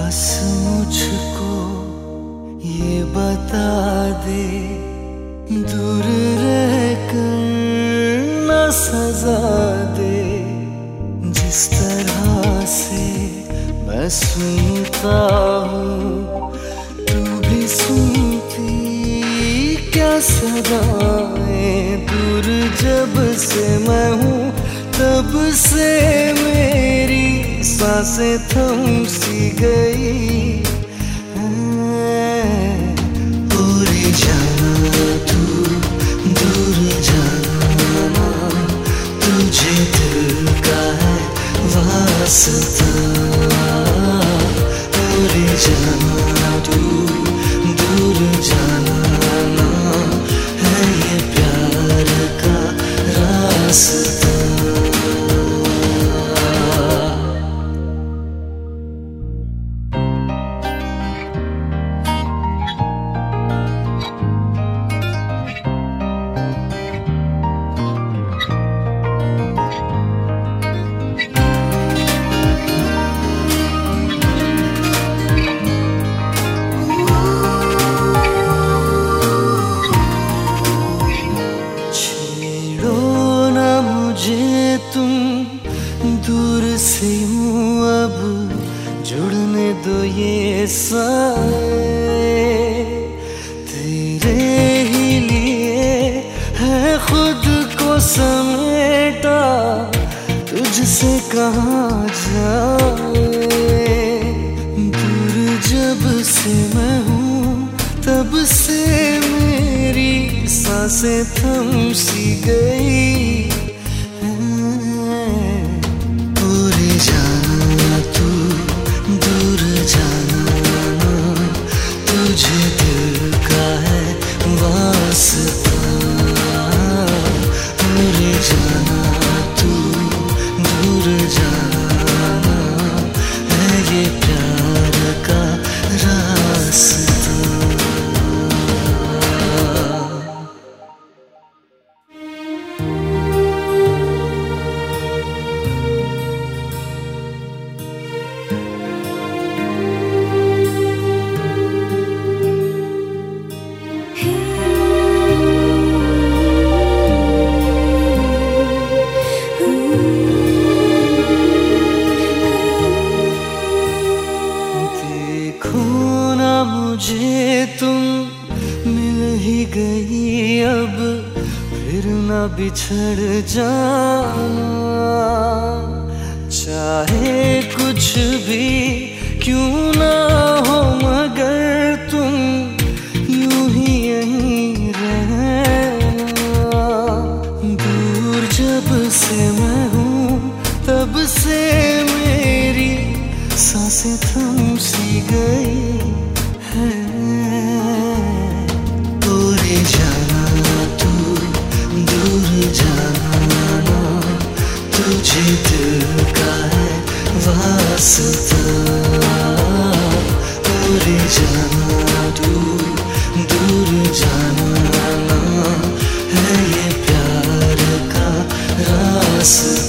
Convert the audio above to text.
बस मुझको ये बता दे, दूर रहकर न सजा दे। जिस तरह से मैं सुनता हूँ तू भी सुनती क्या सदाएं। दूर जब से मैं हूँ तब से मेरी सांसें थम सी गई। पूरी जाना तू दूर जाना, तुझे दिल का है वास्ता। पूरी जाना तू दूर जाना, है ये प्यार का रास्ता। तुम दूर से हूँ अब जुड़ने दो ये साए। तेरे ही लिए है खुद को समेटा, तुझसे कहाँ जाए। दूर जब से मैं हूँ तब से मेरी सांसें थम सी गई। तुझे दिल का है वास्ता। पूरी जाना तू दूर जाना, है ये प्यार का रास्ता। मुझे तुम मिल ही गई अब, फिर न बिछड़ जाना। चाहे कुछ भी क्यों ना हो मगर तुम यूं ही यहीं रहना। दूर जब से मैं हूँ तब से मेरी सांसें थम सी गई। पूरी जाना तू दूर जाना, तुझे दिल का है वास्ता। पूरी जाना तू दूर जाना, है ये प्यार का रास्ता।